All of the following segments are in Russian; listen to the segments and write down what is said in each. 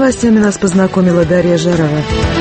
новостями нас познакомила Дарья Жарова.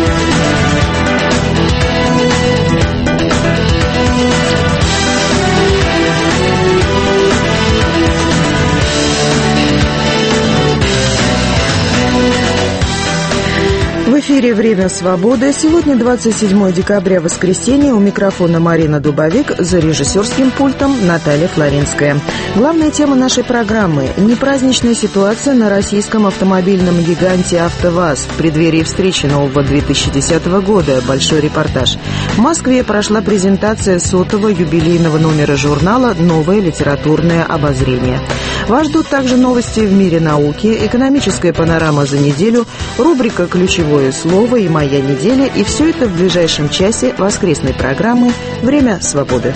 В эфире «Время свободы». Сегодня 27 декабря, воскресенье. У микрофона Марина Дубовик, за режиссерским пультом Наталья Флоринская. Главная тема нашей программы – непраздничная ситуация на российском автомобильном гиганте «АвтоВАЗ» в преддверии встречи нового 2010 года. Большой репортаж. В Москве прошла презентация 100-го юбилейного номера журнала «Новое литературное обозрение». Вас ждут также новости в мире науки, экономическая панорама за неделю, рубрика «Ключевое слово» и «Моя неделя». И все это в ближайшем часе воскресной программы «Время свободы».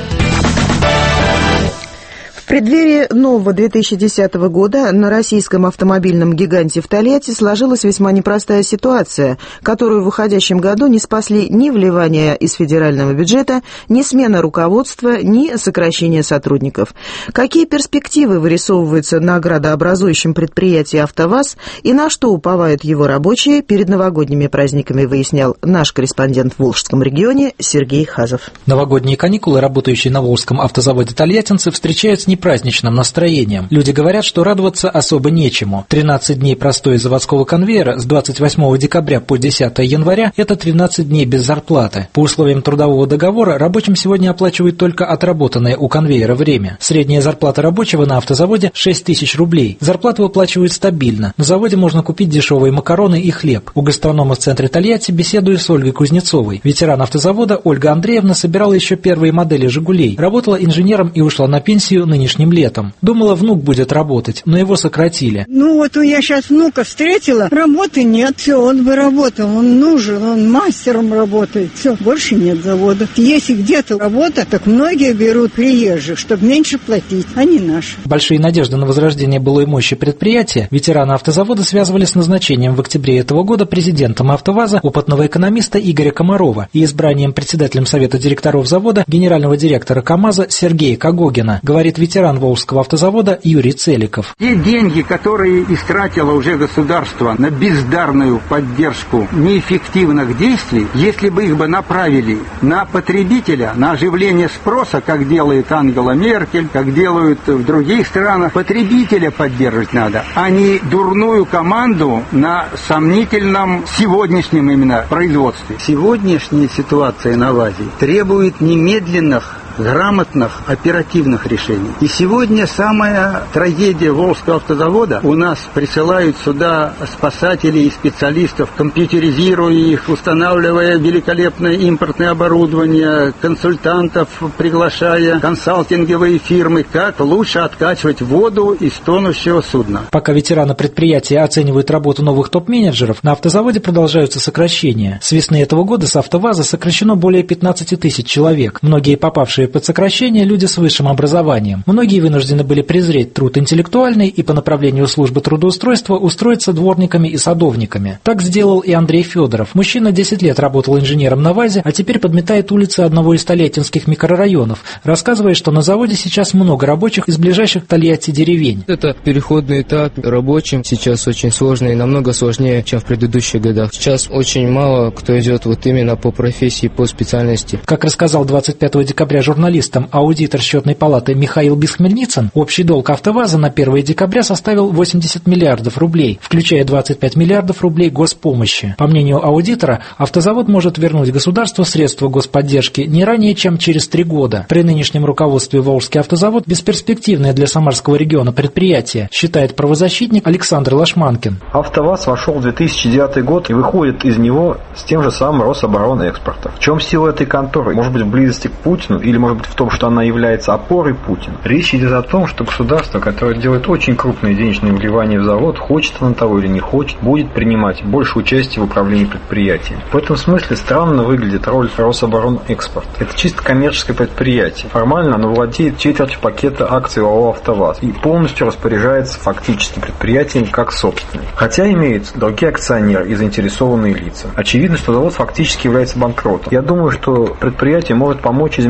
В преддверии нового 2010 года на российском автомобильном гиганте в Тольятти сложилась весьма непростая ситуация, которую в уходящем году не спасли ни вливания из федерального бюджета, ни смена руководства, ни сокращение сотрудников. Какие перспективы вырисовываются на градообразующем предприятии «АвтоВАЗ» и на что уповают его рабочие, перед новогодними праздниками выяснял наш корреспондент в Волжском регионе Сергей Хазов. Новогодние каникулы работающие на Волжском автозаводе тольяттинцы встречают с праздничным настроением. Люди говорят, что радоваться особо нечему. 13 дней простоя заводского конвейера с 28 декабря по 10 января – это 13 дней без зарплаты. По условиям трудового договора рабочим сегодня оплачивают только отработанное у конвейера время. Средняя зарплата рабочего на автозаводе – 6 тысяч рублей. Зарплату выплачивают стабильно. На заводе можно купить дешевые макароны и хлеб. У гастронома в центре Тольятти беседую с Ольгой Кузнецовой. Ветеран автозавода Ольга Андреевна собирала еще первые модели «Жигулей». Работала инженером и ушла на пенсию нынешним летом. Думала, внук будет работать, но его сократили. Я сейчас внука встретила, работы нет, все, он бы работал, он нужен, он мастером работает, все, больше нет завода. Если где-то работа, так многие берут приезжих, чтобы меньше платить, а не наши. Большие надежды на возрождение былой мощи предприятия ветерана автозавода связывали с назначением в октябре этого года президентом «АвтоВАЗа» опытного экономиста Игоря Комарова и избранием председателем совета директоров завода генерального директора КамАЗа Сергея Кагогина, говорит ветеран Волжского автозавода Юрий Целиков. Те деньги, которые истратило уже государство на бездарную поддержку неэффективных действий, если бы их направили на потребителя, на оживление спроса, как делает Ангела Меркель, как делают в других странах, потребителя поддерживать надо, а не дурную команду на сомнительном сегодняшнем именно производстве. Сегодняшняя ситуация на ВАЗе требует немедленных, грамотных, оперативных решений. И сегодня самая трагедия Волжского автозавода. У нас присылают сюда спасателей и специалистов, компьютеризируя их, устанавливая великолепное импортное оборудование, консультантов приглашая, консалтинговые фирмы, как лучше откачивать воду из тонущего судна. Пока ветераны предприятия оценивают работу новых топ-менеджеров, на автозаводе продолжаются сокращения. С весны этого года с «АвтоВАЗа» сокращено более 15 тысяч человек. Многие попавшие под сокращение люди с высшим образованием. Многие вынуждены были презреть труд интеллектуальный и по направлению службы трудоустройства устроиться дворниками и садовниками. Так сделал и Андрей Федоров. Мужчина 10 лет работал инженером на ВАЗе, а теперь подметает улицы одного из тольяттинских микрорайонов, рассказывая, что на заводе сейчас много рабочих из ближайших к Тольятти деревень. Это переходный этап. Рабочим сейчас очень сложно и намного сложнее, чем в предыдущих годах. Сейчас очень мало кто идет именно по профессии, по специальности. Как рассказал 25 декабря журналистам аудитор счетной палаты Михаил Бисхмельницын, общий долг «АвтоВАЗа» на 1 декабря составил 80 миллиардов рублей, включая 25 миллиардов рублей госпомощи. По мнению аудитора, автозавод может вернуть государству средства господдержки не ранее, чем через 3 года. При нынешнем руководстве Волжский автозавод бесперспективное для Самарского региона предприятие, считает правозащитник Александр Лашманкин. «АвтоВАЗ» вошел в 2009 год и выходит из него с тем же самым Рособоронэкспорта. В чем сила этой конторы? Может быть, в близости к Путину или, может быть, в том, что она является опорой Путина. Речь идет о том, что государство, которое делает очень крупные денежные вливания в завод, хочет оно того или не хочет, будет принимать больше участия в управлении предприятием. В этом смысле странно выглядит роль Рособоронэкспорт. Это чисто коммерческое предприятие. Формально оно владеет четвертью пакета акций ОАО «АвтоВАЗ» и полностью распоряжается фактически предприятием как собственник. Хотя имеются другие акционеры и заинтересованные лица. Очевидно, что завод фактически является банкротом. Я думаю, что предприятие может помочь изменению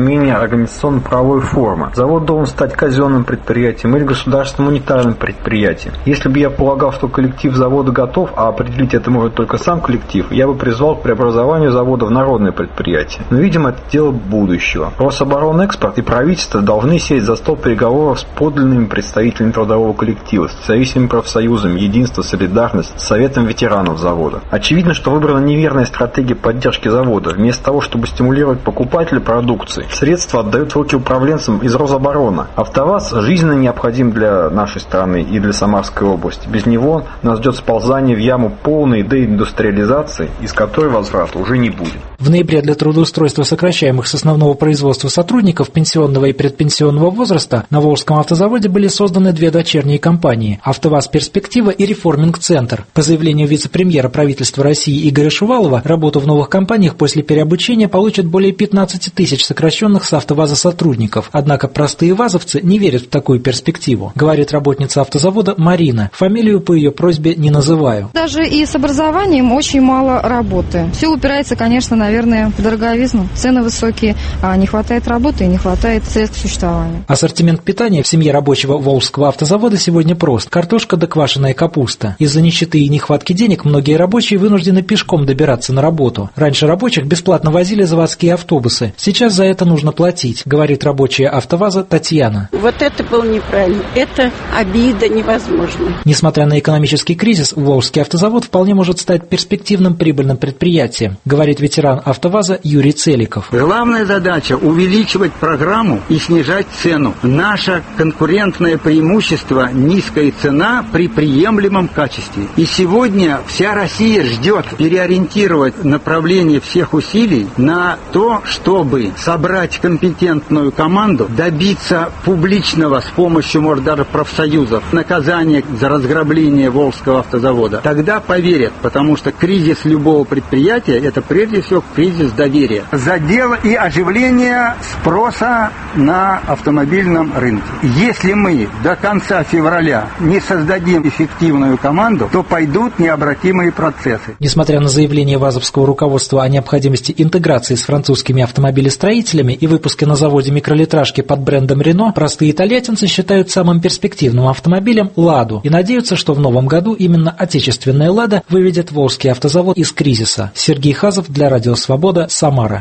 организационно-правовой формы. Завод должен стать казенным предприятием или государственным унитарным предприятием. Если бы я полагал, что коллектив завода готов, а определить это может только сам коллектив, я бы призвал к преобразованию завода в народное предприятие. Но, видимо, это дело будущего. Рособоронэкспорт и правительство должны сесть за стол переговоров с подлинными представителями трудового коллектива, с независимыми профсоюзами, Единство, Солидарность, с Советом ветеранов завода. Очевидно, что выбрана неверная стратегия поддержки завода. Вместо того, чтобы стимулировать покупателя продукции, средства отдают в руки управленцам из Рособороны. АвтоВАЗ жизненно необходим для нашей страны и для Самарской области. Без него нас ждет сползание в яму полной деиндустриализации, из которой возврата уже не будет. В ноябре для трудоустройства сокращаемых с основного производства сотрудников пенсионного и предпенсионного возраста на Волжском автозаводе были созданы две дочерние компании – «АвтоВАЗ Перспектива» и «Реформинг-центр». По заявлению вице-премьера правительства России Игоря Шувалова, работу в новых компаниях после переобучения получат более 15 тысяч сокращенных с АвтоВАЗа сотрудников. Однако простые вазовцы не верят в такую перспективу, говорит работница автозавода Марина. Фамилию по ее просьбе не называю. Даже и с образованием очень мало работы. Все упирается, конечно, наверное, в дороговизну. Цены высокие, а не хватает работы и не хватает средств к существованию. Ассортимент питания в семье рабочего Волжского автозавода сегодня прост. Картошка да квашеная капуста. Из-за нищеты и нехватки денег многие рабочие вынуждены пешком добираться на работу. Раньше рабочих бесплатно возили заводские автобусы. Сейчас за это нужно платить, говорит рабочая АвтоВАЗа Татьяна. Вот это было неправильно. Это обида невозможна. Несмотря на экономический кризис, Волжский автозавод вполне может стать перспективным прибыльным предприятием, говорит ветеран АвтоВАЗа Юрий Целиков. Главная задача – увеличивать программу и снижать цену. Наше конкурентное преимущество – низкая цена при приемлемом качестве. И сегодня вся Россия ждет переориентировать направление всех усилий на то, чтобы собрать компетентную команду, добиться публичного с помощью, может, даже профсоюзов, наказания за разграбление Волжского автозавода. Тогда поверят, потому что кризис любого предприятия – это прежде всего кризис доверия. Задел и оживление спроса на автомобильном рынке. Если мы до конца февраля не создадим эффективную команду, то пойдут необратимые процессы. Несмотря на заявление вазовского руководства о необходимости интеграции с французскими автомобилестроителями и выпуске на заводе микролитражки под брендом Renault, простые тольяттинцы считают самым перспективным автомобилем «Ладу» и надеются, что в новом году именно отечественная «Лада» выведет Волжский автозавод из кризиса. Сергей Хазов для Радио Свобода, Самара.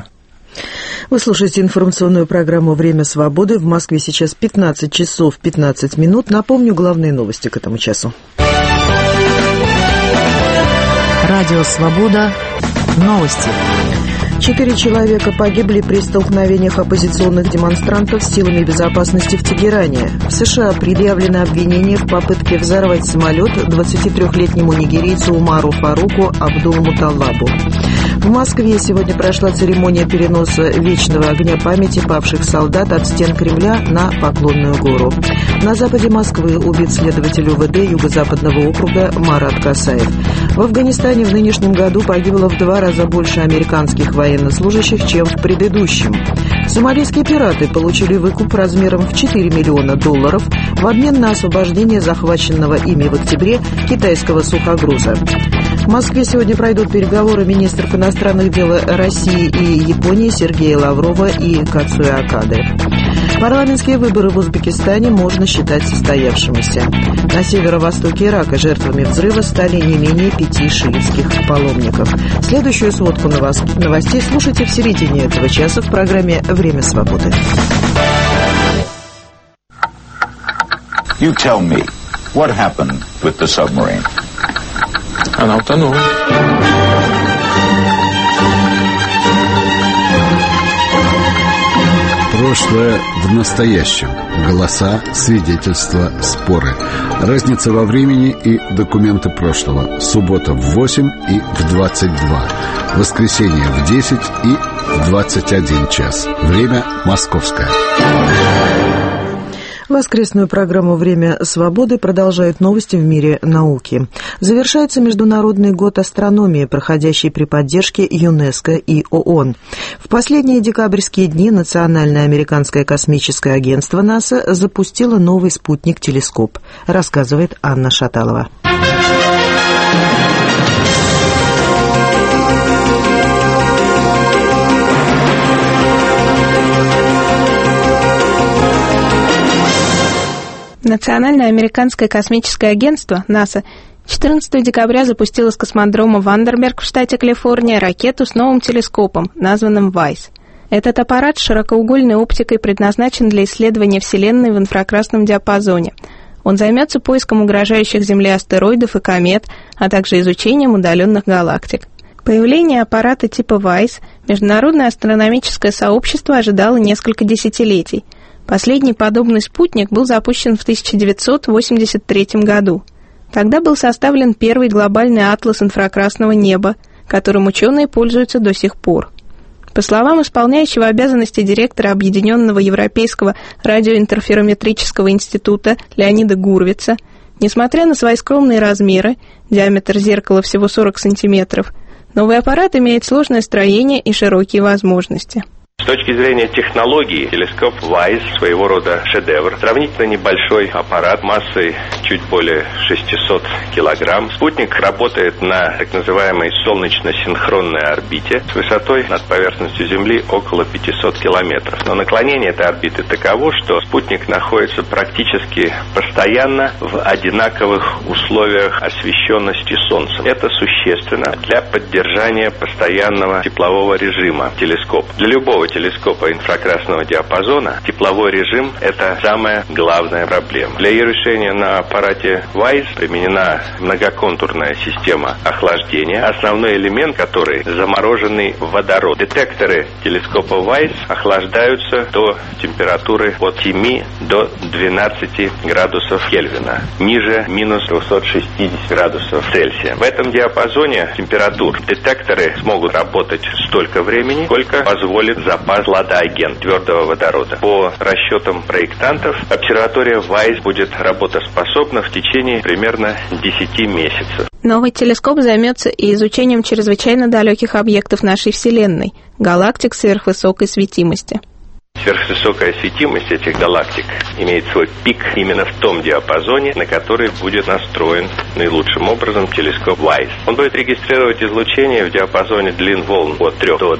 Вы слушаете информационную программу «Время свободы». В Москве сейчас 15 часов 15 минут. Напомню главные новости к этому часу. Радио Свобода. Новости. 4 человека погибли при столкновениях оппозиционных демонстрантов с силами безопасности в Тегеране. В США предъявлено обвинение в попытке взорвать самолет 23-летнему нигерийцу Умару Фаруку Абдул-Муталлабу. В Москве сегодня прошла церемония переноса вечного огня памяти павших солдат от стен Кремля на Поклонную гору. На западе Москвы убит следователь УВД Юго-Западного округа Марат Касаев. В Афганистане в нынешнем году погибло в 2 раза больше американских военнослужащих, чем в предыдущем. Сомалийские пираты получили выкуп размером в $4 миллиона в обмен на освобождение захваченного ими в октябре китайского сухогруза. В Москве сегодня пройдут переговоры министров иностранных дел России и Японии Сергея Лаврова и Кацуя Акады. Парламентские выборы в Узбекистане можно считать состоявшимися. На северо-востоке Ирака жертвами взрыва стали не менее 5 шиитских паломников. Следующую сводку новостей слушайте в середине этого часа в программе «Время свободы». You tell me, what happened with the submarine? Она утонула. Прошлое в настоящем. Голоса, свидетельства, споры. Разница во времени и документы прошлого. Суббота в 8 и в 22. Воскресенье в 10 и в 21 час. Время московское. Воскресную программу «Время свободы» продолжают новости в мире науки. Завершается Международный год астрономии, проходящий при поддержке ЮНЕСКО и ООН. В последние декабрьские дни Национальное американское космическое агентство НАСА запустило новый спутник-телескоп, рассказывает Анна Шаталова. Национальное американское космическое агентство НАСА 14 декабря запустило с космодрома Вандерберг в штате Калифорния ракету с новым телескопом, названным WISE. Этот аппарат с широкоугольной оптикой предназначен для исследования Вселенной в инфракрасном диапазоне. Он займется поиском угрожающих Земле астероидов и комет, а также изучением удаленных галактик. Появление аппарата типа WISE международное астрономическое сообщество ожидало несколько десятилетий. Последний подобный спутник был запущен в 1983 году. Тогда был составлен первый глобальный атлас инфракрасного неба, которым ученые пользуются до сих пор. По словам исполняющего обязанности директора Объединенного Европейского радиоинтерферометрического института Леонида Гурвица, несмотря на свои скромные размеры, диаметр зеркала всего 40 сантиметров, новый аппарат имеет сложное строение и широкие возможности. С точки зрения технологии, телескоп WISE своего рода шедевр. Сравнительно небольшой аппарат массой чуть более 600 килограмм. Спутник работает на так называемой солнечно-синхронной орбите с высотой над поверхностью Земли около 500 километров. Но наклонение этой орбиты таково, что спутник находится практически постоянно в одинаковых условиях освещенности Солнцем. Это существенно для поддержания постоянного теплового режима телескопа. Для любого телескопа инфракрасного диапазона тепловой режим – это самая главная проблема. Для ее решения на аппарате WISE применена многоконтурная система охлаждения. Основной элемент, который замороженный водород. Детекторы телескопа WISE охлаждаются до температуры от 7 до 12 градусов Кельвина, ниже минус 260 градусов Цельсия. В этом диапазоне температур детекторы смогут работать столько времени, сколько позволит запас ладоагент твердого водорода. По расчетам проектантов, обсерватория WISE будет работоспособна в течение примерно 10 месяцев. Новый телескоп займется и изучением чрезвычайно далеких объектов нашей Вселенной – галактик сверхвысокой светимости. Сверхвысокая светимость этих галактик имеет свой пик именно в том диапазоне, на который будет настроен наилучшим образом телескоп WISE. Он будет регистрировать излучение в диапазоне длин волн от 3 до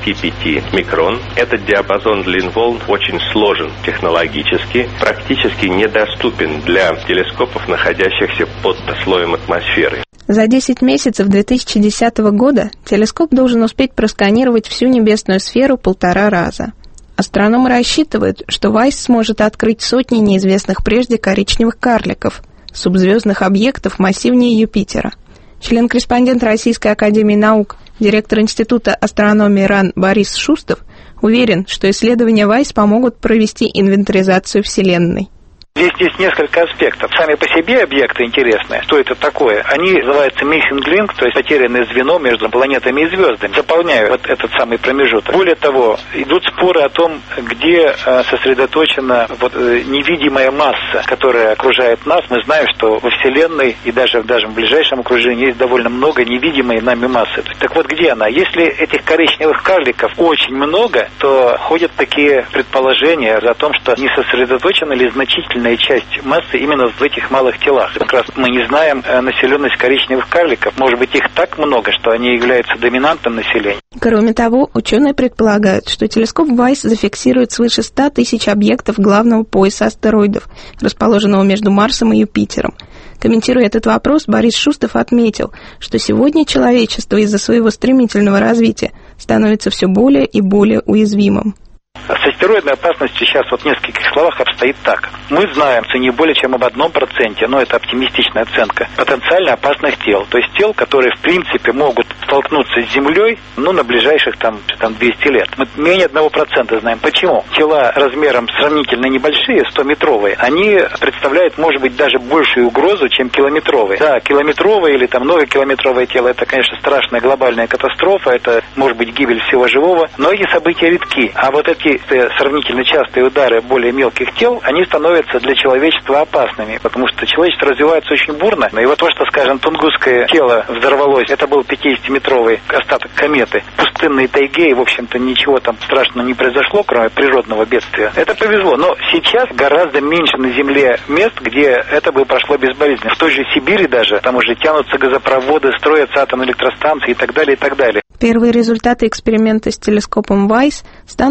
25 микрон. Этот диапазон длин волн очень сложен технологически, практически недоступен для телескопов, находящихся под слоем атмосферы. За 10 месяцев 2010 года телескоп должен успеть просканировать всю небесную сферу 1,5 раза. Астрономы рассчитывают, что WISE сможет открыть сотни неизвестных прежде коричневых карликов, субзвездных объектов массивнее Юпитера. Член-корреспондент Российской академии наук, директор Института астрономии РАН Борис Шустов уверен, что исследования WISE помогут провести инвентаризацию Вселенной. Здесь есть несколько аспектов. Сами по себе объекты интересные. Что это такое? Они называются missing link, то есть потерянное звено между планетами и звездами. Заполняют вот этот самый промежуток. Более того, идут споры о том, где сосредоточена невидимая масса, которая окружает нас. Мы знаем, что во Вселенной и даже в ближайшем окружении есть довольно много невидимой нами массы. Так вот, где она? Если этих коричневых карликов очень много, то ходят такие предположения о том, что не сосредоточена ли значительная часть массы именно в этих малых телах. Как раз мы не знаем населенность коричневых карликов. Может быть, их так много, что они являются доминантным населением. Кроме того, ученые предполагают, что телескоп WISE зафиксирует свыше 100 тысяч объектов главного пояса астероидов, расположенного между Марсом и Юпитером. Комментируя этот вопрос, Борис Шустов отметил, что сегодня человечество из-за своего стремительного развития становится все более и более уязвимым. С астероидной опасностью сейчас в нескольких словах обстоит так. Мы знаем не более чем об 1%, но это оптимистичная оценка, потенциально опасных тел. То есть тел, которые в принципе могут столкнуться с Землей на ближайших 200 лет. Мы менее 1% знаем. Почему? Тела размером сравнительно небольшие, 100-метровые, они представляют, может быть, даже большую угрозу, чем километровые. Да, километровые или многокилометровое тело, это, конечно, страшная глобальная катастрофа, это может быть гибель всего живого, но эти события редки. А вот эти сравнительно частые удары более мелких тел, они становятся для человечества опасными, потому что человечество развивается очень бурно. И вот то, что, скажем, Тунгусское тело взорвалось, это был 50-метровый остаток кометы, пустынной тайге, и, в общем-то, ничего там страшного не произошло, кроме природного бедствия. Это повезло, но сейчас гораздо меньше на Земле мест, где это бы прошло безболезненно. В той же Сибири даже, там уже тянутся газопроводы, строятся атомные электростанции и так далее, и так далее. Первые результаты эксперимента с телескопом WISE станут известны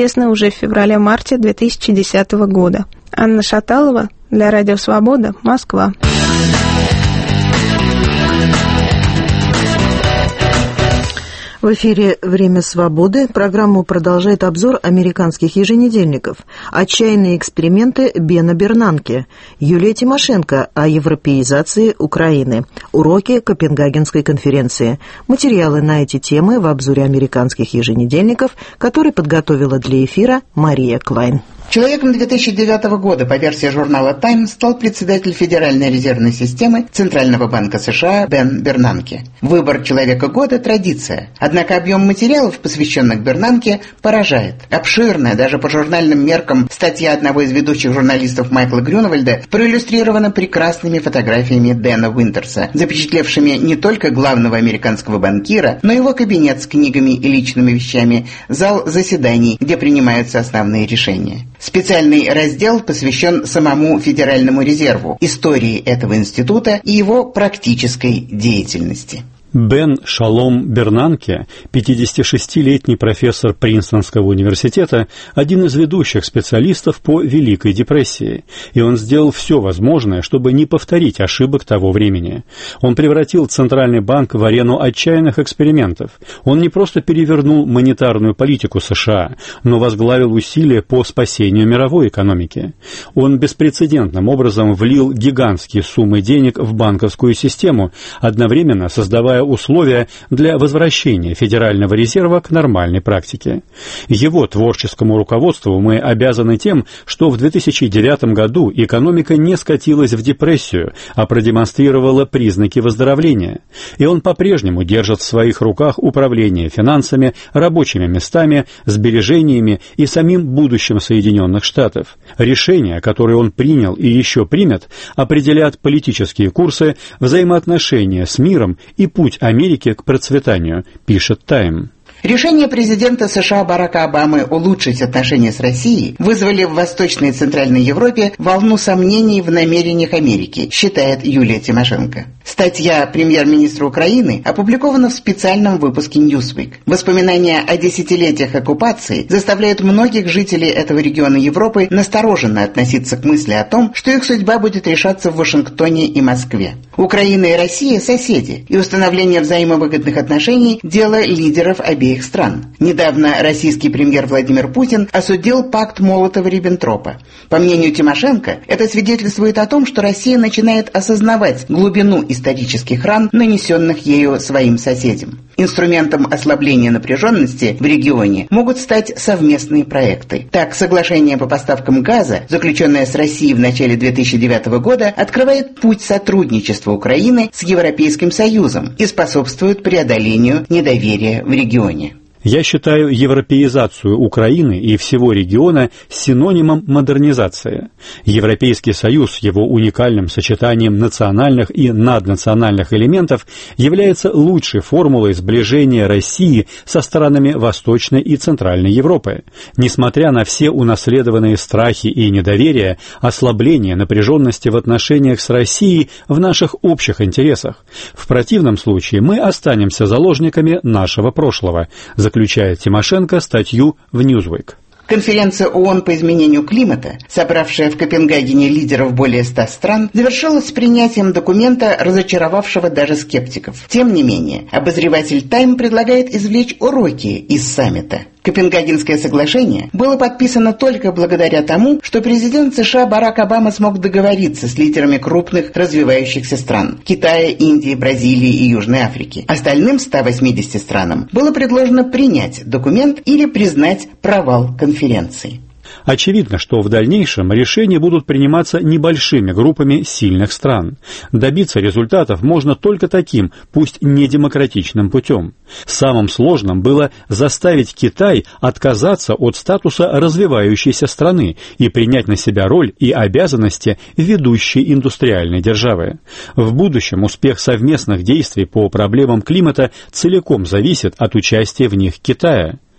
известны уже в феврале-марте 2010 года. Анна Шаталова для Радио Свобода, Москва. В эфире «Время свободы». Программу продолжает обзор американских еженедельников. Отчаянные эксперименты Бена Бернанке. Юлия Тимошенко о европеизации Украины. Уроки Копенгагенской конференции. Материалы на эти темы в обзоре американских еженедельников, который подготовила для эфира Мария Клайн. Человеком 2009 года по версии журнала Time стал председатель Федеральной резервной системы Центрального банка США Бен Бернанке. Выбор человека года – традиция. Однако объем материалов, посвященных Бернанке, поражает. Обширная, даже по журнальным меркам, статья одного из ведущих журналистов Майкла Грюнвальда проиллюстрирована прекрасными фотографиями Дэна Уинтерса, запечатлевшими не только главного американского банкира, но и его кабинет с книгами и личными вещами, зал заседаний, где принимаются основные решения. Специальный раздел посвящен самому Федеральному резерву, истории этого института и его практической деятельности. Бен Шалом Бернанке, 56-летний профессор Принстонского университета, один из ведущих специалистов по Великой депрессии, и он сделал все возможное, чтобы не повторить ошибок того времени. Он превратил Центральный банк в арену отчаянных экспериментов. Он не просто перевернул монетарную политику США, но возглавил усилия по спасению мировой экономики. Он беспрецедентным образом влил гигантские суммы денег в банковскую систему, одновременно создавая условия для возвращения Федерального резерва к нормальной практике. Его творческому руководству мы обязаны тем, что в 2009 году экономика не скатилась в депрессию, а продемонстрировала признаки выздоровления. И он по-прежнему держит в своих руках управление финансами, рабочими местами, сбережениями и самим будущим Соединенных Штатов. Решения, которые он принял и еще примет, определят политические курсы, взаимоотношения с миром и путь Америки к процветанию, пишет Time. Решение президента США Барака Обамы улучшить отношения с Россией вызвали в Восточной и Центральной Европе волну сомнений в намерениях Америки, считает Юлия Тимошенко. Статья премьер-министра Украины опубликована в специальном выпуске Newsweek. Воспоминания о десятилетиях оккупации заставляют многих жителей этого региона Европы настороженно относиться к мысли о том, что их судьба будет решаться в Вашингтоне и Москве. Украина и Россия – соседи, и установление взаимовыгодных отношений – дело лидеров обеих стран. Недавно российский премьер Владимир Путин осудил пакт Молотова-Риббентропа. По мнению Тимошенко, это свидетельствует о том, что Россия начинает осознавать глубину исторических ран, нанесенных ею своим соседям. Инструментом ослабления напряженности в регионе могут стать совместные проекты. Так, соглашение по поставкам газа, заключенное с Россией в начале 2009 года, открывает путь сотрудничества Украины с Европейским Союзом и способствует преодолению недоверия в регионе. Я считаю европеизацию Украины и всего региона синонимом модернизации. Европейский Союз с его уникальным сочетанием национальных и наднациональных элементов является лучшей формулой сближения России со странами Восточной и Центральной Европы. Несмотря на все унаследованные страхи и недоверие, ослабление напряженности в отношениях с Россией в наших общих интересах. В противном случае мы останемся заложниками нашего прошлого, заключает Тимошенко статью в Newsweek. Конференция ООН по изменению климата, собравшая в Копенгагене лидеров более 100 стран, завершилась принятием документа, разочаровавшего даже скептиков. Тем не менее, обозреватель Time предлагает извлечь уроки из саммита. Копенгагенское соглашение было подписано только благодаря тому, что президент США Барак Обама смог договориться с лидерами крупных развивающихся стран – Китая, Индии, Бразилии и Южной Африки. Остальным 180 странам было предложено принять документ или признать провал конференции. Очевидно, что в дальнейшем решения будут приниматься небольшими группами сильных стран. Добиться результатов можно только таким, пусть не демократичным путем. Самым сложным было заставить Китай отказаться от статуса развивающейся страны и принять на себя роль и обязанности ведущей индустриальной державы. В будущем успех совместных действий по проблемам климата целиком зависит от участия в них Китая.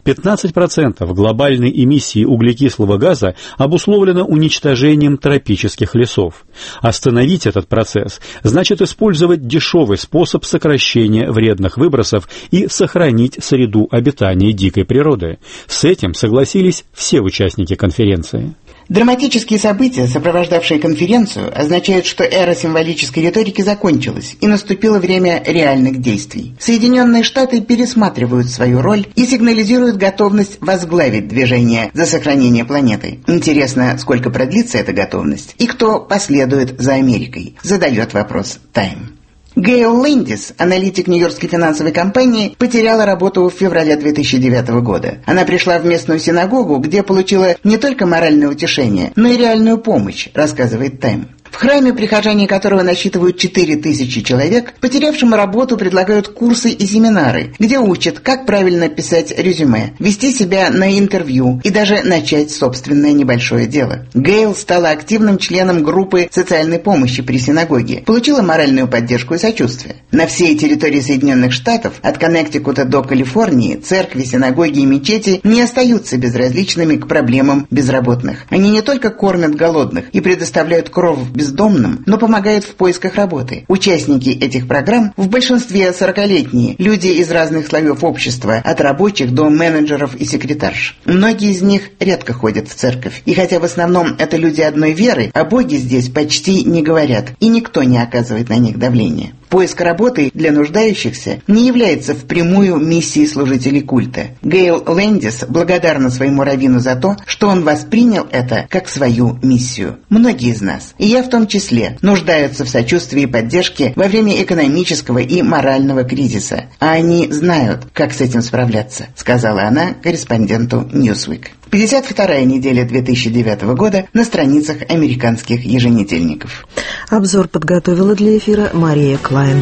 15% глобальной эмиссии углекислого газа обусловлено уничтожением тропических лесов. Остановить этот процесс значит использовать дешевый способ сокращения вредных выбросов и сохранить среду обитания дикой природы. С этим согласились все участники конференции. Драматические события, сопровождавшие конференцию, означают, что эра символической риторики закончилась, и наступило время реальных действий. Соединенные Штаты пересматривают свою роль и сигнализируют готовность возглавить движение за сохранение планеты. Интересно, сколько продлится эта готовность и кто последует за Америкой, задает вопрос Time. Гейл Лэндис, аналитик Нью-Йоркской финансовой компании, потеряла работу в феврале 2009 года. Она пришла в местную синагогу, где получила не только моральное утешение, но и реальную помощь, рассказывает Time. В храме, прихожане которого насчитывают 4000 человек, потерявшим работу предлагают курсы и семинары, где учат, как правильно писать резюме, вести себя на интервью и даже начать собственное небольшое дело. Гейл стала активным членом группы социальной помощи при синагоге, получила моральную поддержку и сочувствие. На всей территории Соединенных Штатов, от Коннектикута до Калифорнии, церкви, синагоги и мечети не остаются безразличными к проблемам безработных. Они не только кормят голодных и предоставляют кров бездомным, но помогают в поисках работы. Участники этих программ в большинстве 40-летние, люди из разных слоев общества, от рабочих до менеджеров и секретарш. Многие из них редко ходят в церковь, и хотя в основном это люди одной веры, о Боге здесь почти не говорят, и никто не оказывает на них давления. Поиск работы для нуждающихся не является впрямую миссией служителей культа. Гейл Лэндис благодарна своему раввину за то, что он воспринял это как свою миссию. Многие из нас, и я в том числе, нуждаются в сочувствии и поддержке во время экономического и морального кризиса. А они знают, как с этим справляться, сказала она корреспонденту Newsweek. 52-я неделя 2009 года на страницах американских еженедельников. Обзор подготовила для эфира Мария Клайн.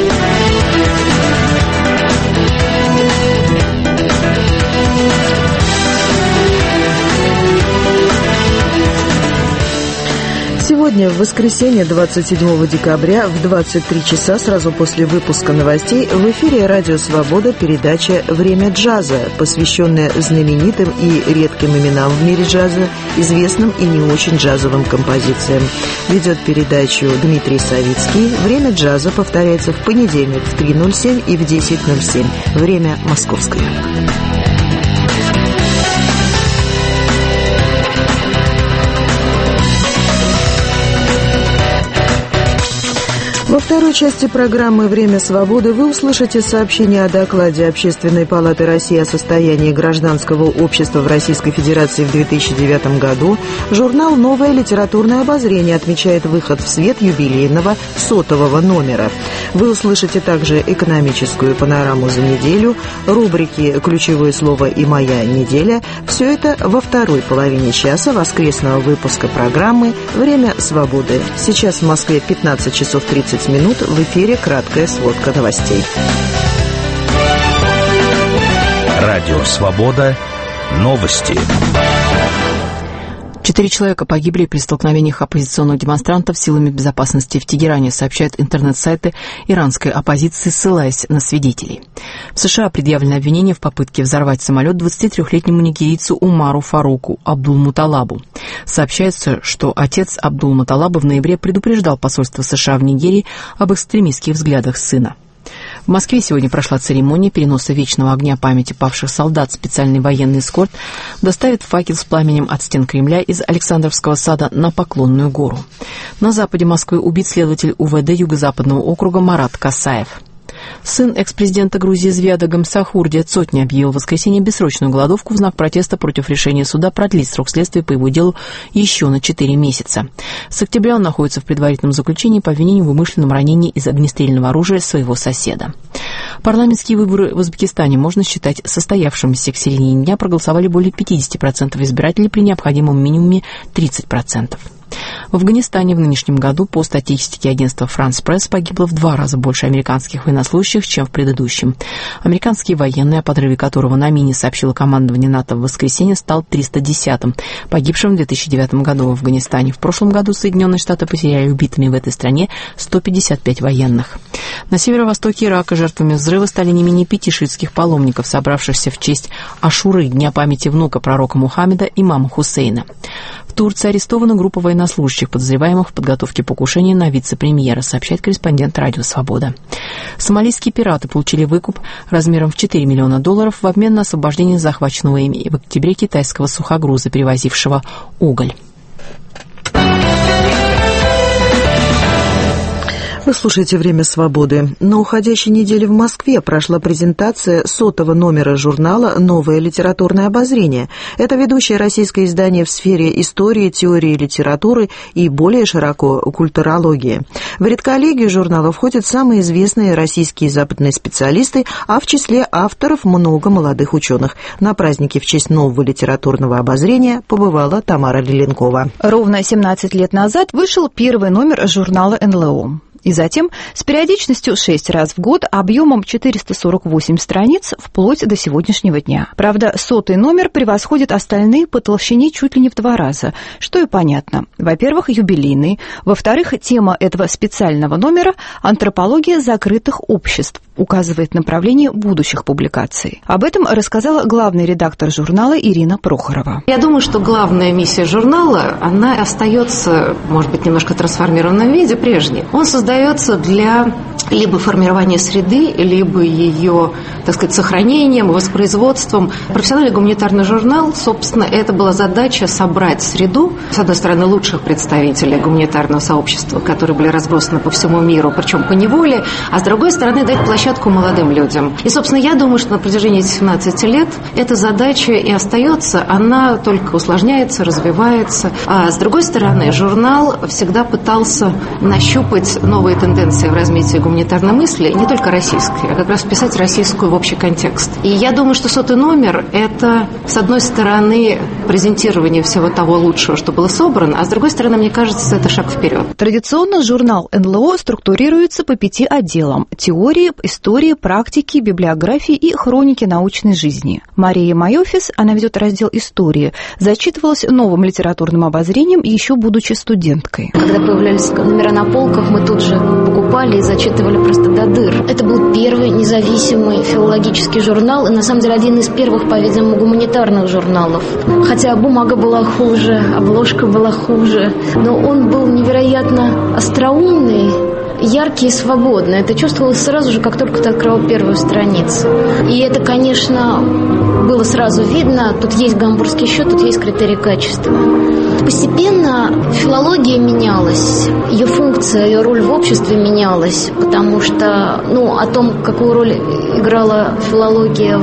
Сегодня, в воскресенье, 27 декабря, в 23 часа, сразу после выпуска новостей, в эфире «Радио Свобода» передача «Время джаза», посвященная знаменитым и редким именам в мире джаза, известным и не очень джазовым композициям. Ведет передачу Дмитрий Савицкий. «Время джаза» повторяется в понедельник в 3:07 и в 10:07. Время московское. Во второй части программы «Время свободы» вы услышите сообщение о докладе Общественной палаты России о состоянии гражданского общества в Российской Федерации в 2009 году. Журнал «Новое литературное обозрение» отмечает выход в свет юбилейного 100-го номера. Вы услышите также экономическую панораму за неделю, рубрики «Ключевое слово» и «Моя неделя». Все это во второй половине часа воскресного выпуска программы «Время свободы». Сейчас в Москве 15 часов 30 минут, в эфире краткая сводка новостей. Радио «Свобода». Новости. 4 человека погибли при столкновениях оппозиционных демонстрантов с силами безопасности в Тегеране, сообщают интернет-сайты иранской оппозиции, ссылаясь на свидетелей. В США предъявлено обвинение в попытке взорвать самолет 23-летнему нигерийцу Умару Фаруку Абдул-Муталабу. Сообщается, что отец Абдул-Муталаба в ноябре предупреждал посольство США в Нигерии об экстремистских взглядах сына. В Москве сегодня прошла церемония переноса вечного огня памяти павших солдат. Специальный военный эскорт доставит факел с пламенем от стен Кремля из Александровского сада на Поклонную гору. На западе Москвы убит следователь УВД Юго-Западного округа Марат Касаев. Сын экс-президента Грузии Звиада Гамсахурди Цотни объявил в воскресенье бессрочную голодовку в знак протеста против решения суда продлить срок следствия по его делу еще на 4 месяца. С октября он находится в предварительном заключении по обвинению в умышленном ранении из огнестрельного оружия своего соседа. Парламентские выборы в Узбекистане можно считать состоявшимися. К середине дня проголосовали более 50% избирателей при необходимом минимуме 30%. В Афганистане в нынешнем году, по статистике агентства France Press, погибло в 2 раза больше американских военнослужащих, чем в предыдущем. Американские военные, о подрыве которого на мине сообщило командование НАТО в воскресенье, стал 310-м, погибшим в 2009 году в Афганистане. В прошлом году Соединенные Штаты потеряли убитыми в этой стране 155 военных. На северо-востоке Ирака жертвами взрыва стали не менее 5 шиитских паломников, собравшихся в честь Ашуры, дня памяти внука пророка Мухаммеда, имама Хусейна. В Турции арестована группа военнослужащих, подозреваемых в подготовке покушения на вице-премьера, сообщает корреспондент «Радио Свобода». Сомалийские пираты получили выкуп размером в $4 миллиона в обмен на освобождение захваченного ими в октябре китайского сухогруза, перевозившего уголь. Вы слушаете «Время свободы». На уходящей неделе в Москве прошла презентация 100-го номера журнала «Новое литературное обозрение». Это ведущее российское издание в сфере истории, теории литературы и, более широко, культурологии. В редколлегию журнала входят самые известные российские и западные специалисты, а в числе авторов много молодых ученых. На празднике в честь нового литературного обозрения побывала Тамара Лиленкова. Ровно 17 лет назад вышел первый номер журнала НЛО. И затем с периодичностью 6 раз в год, объемом 448 страниц, вплоть до сегодняшнего дня. Правда, 100-й номер превосходит остальные по толщине чуть ли не в 2 раза, что и понятно. Во-первых, юбилейный. Во-вторых, тема этого специального номера – антропология закрытых обществ, указывает направление будущих публикаций. Об этом рассказала главный редактор журнала Ирина Прохорова. Я думаю, что главная миссия журнала, она остается, может быть, немножко трансформированном виде прежней. Он создается для либо формирования среды, либо ее, так сказать, сохранением, воспроизводством. Профессиональный гуманитарный журнал, собственно, это была задача собрать среду, с одной стороны, лучших представителей гуманитарного сообщества, которые были разбросаны по всему миру, причем по неволе, а с другой стороны, дать площадку молодым людям. И, собственно, я думаю, что на протяжении этих 17 лет эта задача и остается, она только усложняется, развивается. А с другой стороны, журнал всегда пытался нащупать новые тенденции в развитии гуманитарной мысли, не только российской, а как раз вписать российскую в общий контекст. И я думаю, что 100-й номер – это, с одной стороны, презентирование всего того лучшего, что было собрано, а с другой стороны, мне кажется, это шаг вперед. Традиционно журнал НЛО структурируется по 5 отделам – теории, истории, практики, библиографии и хроники научной жизни. Мария Майофис, она ведет раздел истории, зачитывалась новым литературным обозрением, еще будучи студенткой. Когда появлялись номера на полках, мы тут же покупали и зачитывали просто до дыр. Это был первый независимый филологический журнал и, на самом деле, один из первых, по-видимому, гуманитарных журналов. Хотя бумага была хуже, обложка была хуже, но он был невероятно остроумный, яркий и свободный. Это чувствовалось сразу же, как только ты открывал первую страницу. И это, конечно, было сразу видно. Тут есть гамбургский счет, тут есть критерии качества. Постепенно филология менялась, ее функция, ее роль в обществе менялась, потому что, о том, какую роль играла филология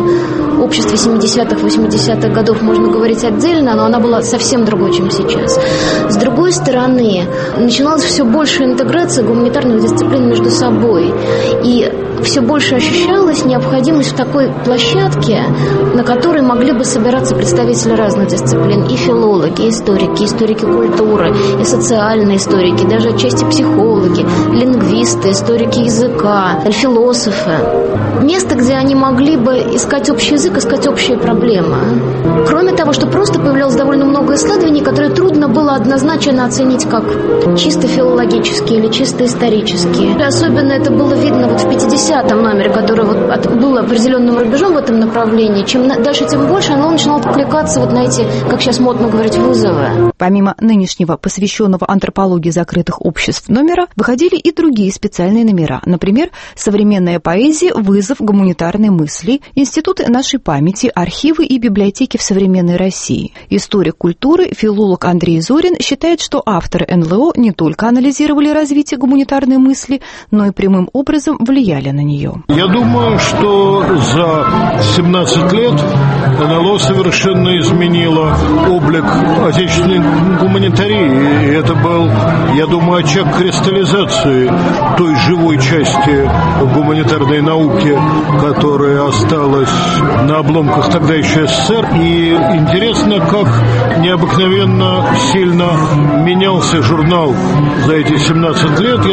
в обществе 70-х, 80-х годов, можно говорить отдельно, но она была совсем другой, чем сейчас. С другой стороны, начиналась все большая интеграция гуманитарных дисциплин между собой, и все больше ощущалась необходимость в такой площадке, на которой могли бы собираться представители разных дисциплин, и филологи, и историки культуры, и социальные историки, даже отчасти психологи, лингвисты, историки языка, философы. Место, где они могли бы искать общий язык, искать общие проблемы. Кроме того, что просто появлялось довольно много исследований, которые трудно было однозначно оценить как чисто филологические или чисто исторические. И особенно это было видно в 50-м номере, который был определенным рубежом в этом направлении. Чем дальше, тем больше оно начинало откликаться на эти, как сейчас модно говорить, вызовы. Помимо нынешнего, посвященного антропологии закрытых обществ номера, выходили и другие специальные номера. Например, современная поэзия, вызов гуманитарной мысли, институты нашей памяти, архивы и библиотеки в современной России. Историк культуры, филолог Андрей Зорин считает, что авторы НЛО не только анализировали развитие гуманитарной мысли, но и прямым образом влияли на нее. Я думаю, что за 17 лет НЛО совершенно изменило облик отечественной гуманитарии. И это был, я думаю, очаг кристаллизации той живой части гуманитарной науки, которая осталась на обломках тогда еще СССР. И интересно, как необыкновенно сильно менялся журнал за эти 17 лет.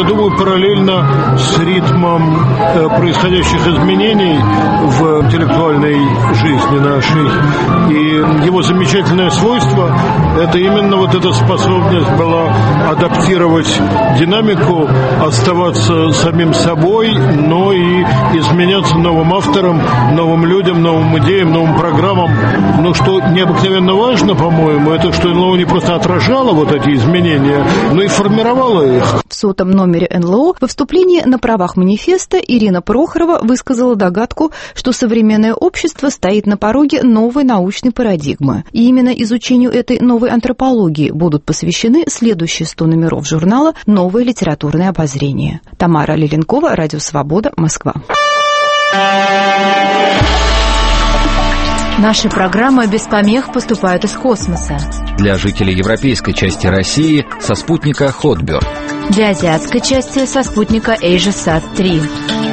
я думаю, параллельно с ритмом происходящих изменений в интеллектуальной жизни нашей. И его замечательное свойство – это именно вот эта способность была адаптировать динамику, оставаться самим собой, но и изменяться новым авторам, новым людям, новым идеям, новым программам. Но что необыкновенно важно, по-моему, это что НЛО не просто отражало вот эти изменения, но и формировало их. В 100-м номере НЛО во вступлении на правах манифеста Ирина Прохорова высказала догадку, что современное общество стоит на пороге новой научной парадигмы. И именно изучению этой новой антропологии будут посвящены следующие 100 номеров журнала «Новое литературное обозрение». Тамара Леленкова, Радио Свобода, Москва. Наши программы без помех поступают из космоса. Для жителей европейской части России со спутника Хотберг. Для азиатской части со спутника AsiaSat-3.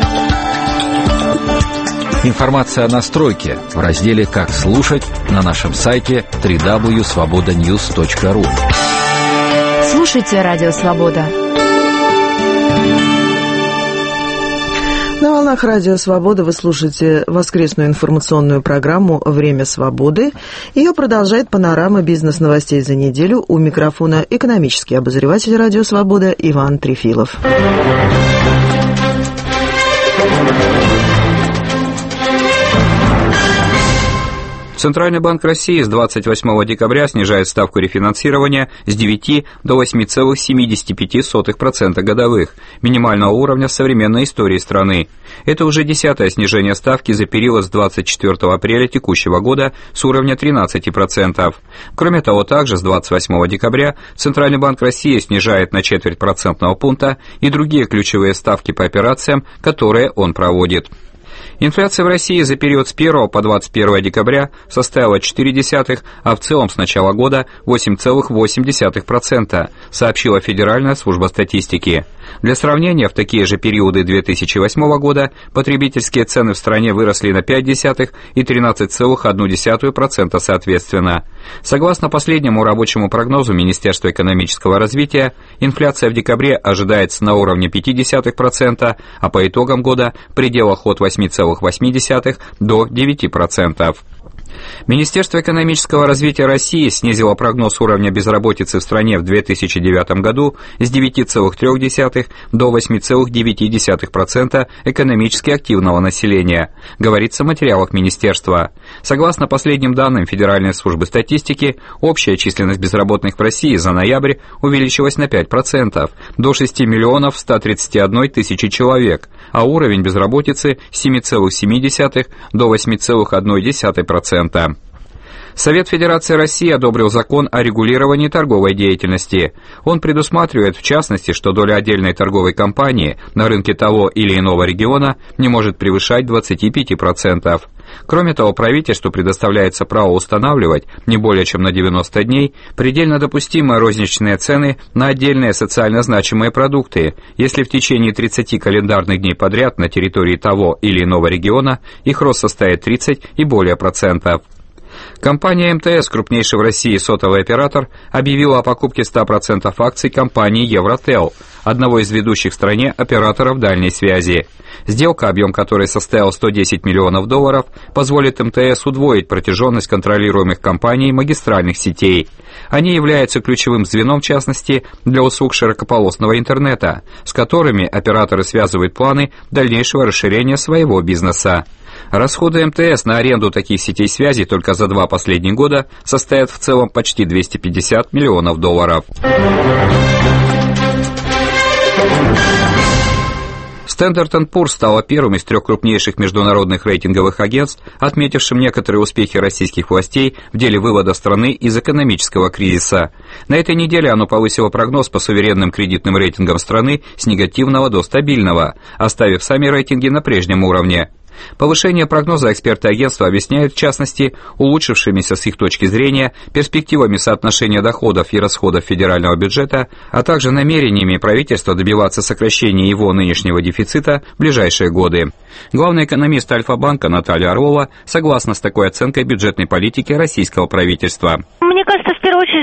Информация о настройке в разделе «Как слушать» на нашем сайте www.svobodanews.ru. Слушайте Радио Свобода. На волнах Радио Свобода вы слушаете воскресную информационную программу «Время свободы». Ее продолжает панорама бизнес-новостей за неделю. У микрофона экономический обозреватель Радио Свобода Иван Трефилов. Центральный банк России с 28 декабря снижает ставку рефинансирования с 9 до 8,75% годовых, минимального уровня в современной истории страны. Это уже 10-е снижение ставки за период с 24 апреля текущего года с уровня 13%. Кроме того, также с 28 декабря Центральный банк России снижает на четверть процентного пункта и другие ключевые ставки по операциям, которые он проводит. Инфляция в России за период с 1 по 21 декабря составила 0,4, а в целом с начала года 8,8%, сообщила Федеральная служба статистики. Для сравнения, в такие же периоды 2008 года потребительские цены в стране выросли на 0,5 и 13,1% соответственно. Согласно последнему рабочему прогнозу Министерства экономического развития, инфляция в декабре ожидается на уровне 0,5%, а по итогам года в пределах от 8,8 до 9%. Министерство экономического развития России снизило прогноз уровня безработицы в стране в 2009 году с 9,3 до 8,9% экономически активного населения, говорится в материалах министерства. Согласно последним данным Федеральной службы статистики, общая численность безработных в России за ноябрь увеличилась на 5%, до 6 миллионов 131 тысячи человек, а уровень безработицы с 7,7 до 8,1%. Совет Федерации России одобрил закон о регулировании торговой деятельности. Он предусматривает, в частности, что доля отдельной торговой компании на рынке того или иного региона не может превышать 25%. Кроме того, правительству предоставляется право устанавливать не более чем на 90 дней предельно допустимые розничные цены на отдельные социально значимые продукты, если в течение 30 календарных дней подряд на территории того или иного региона их рост составит 30 и более процентов. Компания МТС, крупнейший в России сотовый оператор, объявила о покупке 100% акций компании Евротел, одного из ведущих в стране операторов дальней связи. Сделка, объем которой составил $110 миллионов, позволит МТС удвоить протяженность контролируемых компаний магистральных сетей. Они являются ключевым звеном, в частности, для услуг широкополосного интернета, с которыми операторы связывают планы дальнейшего расширения своего бизнеса. Расходы МТС на аренду таких сетей связи только за 2 последних года составят в целом почти $250 миллионов. Standard & Poor's стала первым из 3 крупнейших международных рейтинговых агентств, отметившим некоторые успехи российских властей в деле вывода страны из экономического кризиса. На этой неделе оно повысило прогноз по суверенным кредитным рейтингам страны с негативного до стабильного, оставив сами рейтинги на прежнем уровне. Повышение прогноза эксперты агентства объясняют, в частности, улучшившимися с их точки зрения перспективами соотношения доходов и расходов федерального бюджета, а также намерениями правительства добиваться сокращения его нынешнего дефицита в ближайшие годы. Главный экономист Альфа-банка Наталья Орлова согласна с такой оценкой бюджетной политики российского правительства. Мне кажется, в первую очередь, это просто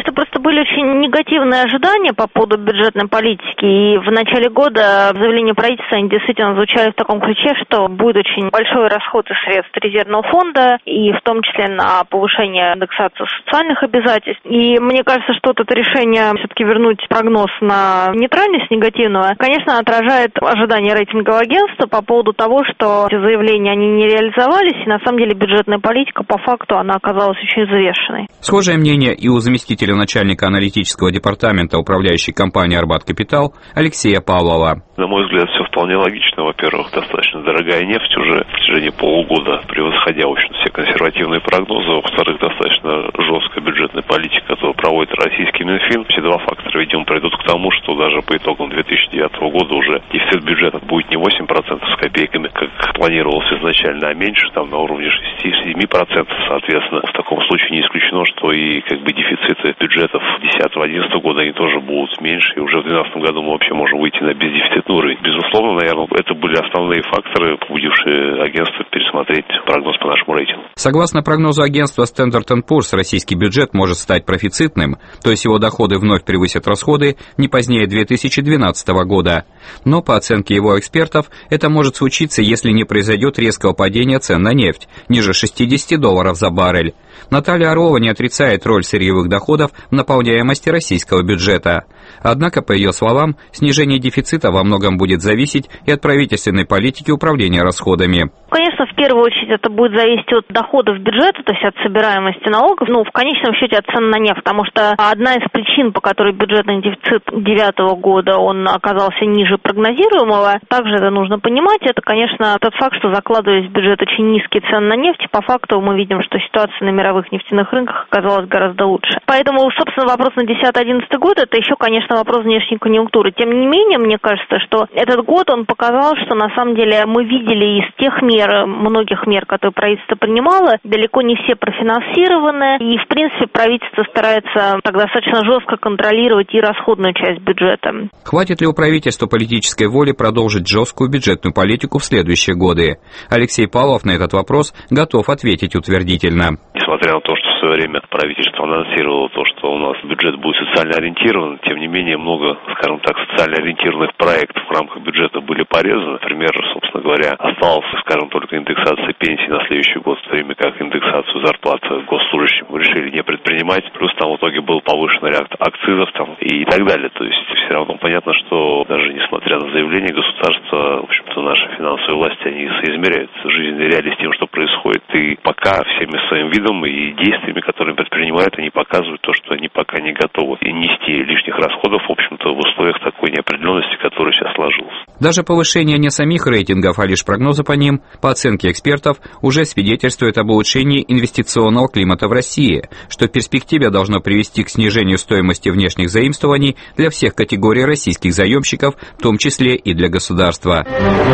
были очень негативные ожидания по поводу бюджетной политики, и в начале года заявления правительства они действительно звучали в таком ключе, что будет очень большой расход из средств резервного фонда, и в том числе на повышение индексации социальных обязательств. И мне кажется, что вот это решение все-таки вернуть прогноз на нейтральность негативного, конечно, отражает ожидания рейтингового агентства по поводу того, что эти заявления они не реализовались, и на самом деле бюджетная политика по факту она оказалась очень взвешенной. Схожее мнение и у заместителя начальника аналитического департамента управляющей компании «Арбат Капитал» Алексея Павлова. На мой взгляд, все вполне логично. Во-первых, достаточно дорогая нефть уже в течение полугода, превосходя, в общем, все консервативные прогнозы. Во-вторых, достаточно жесткая бюджетная политика, которую проводит российский Минфин. Все два фактора, видимо, придут к тому, что даже по итогам 2009 года уже дефицит бюджета будет не 8% с копейками, как планировалось изначально, а меньше, там на уровне 6-7%. Соответственно, в таком случае не исключено, что и дефициты бюджетов 2010-2011 года они тоже будут меньше, и уже в 2012 году мы вообще можем выйти на бездефицитный уровень. Безусловно, наверное, это были основные факторы, побудившие агентство пересмотреть прогноз по нашему рейтингу. Согласно прогнозу агентства Standard & Poor's, российский бюджет может стать профицитным, то есть его доходы вновь превысят расходы не позднее 2012 года. Но, по оценке его экспертов, это может случиться, если не произойдет резкого падения цен на нефть, ниже $60 за баррель. Наталья Орлова не отрицает роль сырьевых доходов в наполняемости российского бюджета. Однако, по ее словам, снижение дефицита во многом будет зависеть и от правительственной политики управления расходами. Конечно, в первую очередь это будет зависеть от доходов бюджета, то есть от собираемости налогов, в конечном счете от цен на нефть, потому что одна из причин, по которой бюджетный дефицит 2009 года он оказался ниже прогнозируемого, также это нужно понимать, это, конечно, тот факт, что закладывались в бюджет очень низкие цены на нефть, и по факту мы видим, что ситуация на мировых нефтяных рынках оказалась гораздо лучше. Поэтому, собственно, вопрос на 2010-2011 год, это еще, конечно, вопрос внешней конъюнктуры. Тем не менее, мне кажется, что этот год он показал, что на самом деле мы видели из тех многих мер, которые правительство принимало, далеко не все профинансированы, и, в принципе, правительство старается так достаточно жестко контролировать и расходную часть бюджета. Хватит ли у правительства политической воли продолжить жесткую бюджетную политику в следующие годы? Алексей Павлов на этот вопрос готов ответить утвердительно. Несмотря на то, что в свое время правительство анонсировало то, что у нас бюджет будет социально ориентирован, тем не менее много, скажем так, социально ориентированных проектов в рамках бюджета были порезаны. Например, собственно говоря, осталось, скажем, только индексация пенсий на следующий год, в то время как индексацию зарплат госслужащим решили не предпринимать. Плюс там в итоге был повышенный ряд акцизов и так далее. То есть все равно понятно, что даже несмотря на заявление государства, в общем-то, наши финансовые власти, они соизмеряют жизненные реалии с тем, что происходит. И пока всеми своим видом и действиями, которые предпринимают, они показывают то, что они пока не готовы и нести лишних расходов, в общем-то, в условиях такой неопределенности, которая сейчас сложилась. Даже повышение не самих рейтингов, а лишь прогнозы по ним, по оценке экспертов, уже свидетельствует об улучшении инвестиционного климата в России, что в перспективе должно привести к снижению стоимости внешних заимствований для всех категорий российских заемщиков, в том числе и для государства.